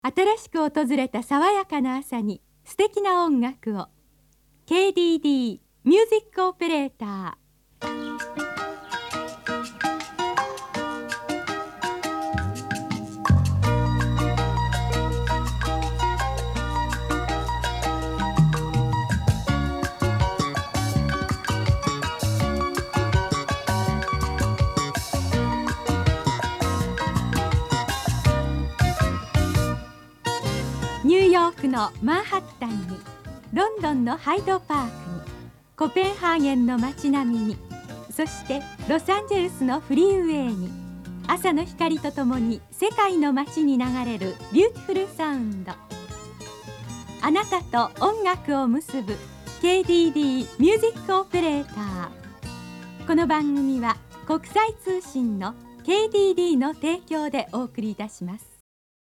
新しく訪れた爽やかな朝に素敵な音楽を KDD ミュージックオペレーター。ニューヨークのマンハッタンに、ロンドンのハイドパークに、コペンハーゲンの街並みに、そしてロサンゼルスのフリーウェイに、朝の光とともに世界の街に流れるビューティフルサウンド。あなたと音楽を結ぶ KDD ミュージックオペレーター。この番組は国際通信の KDD の提供でお送りいたします。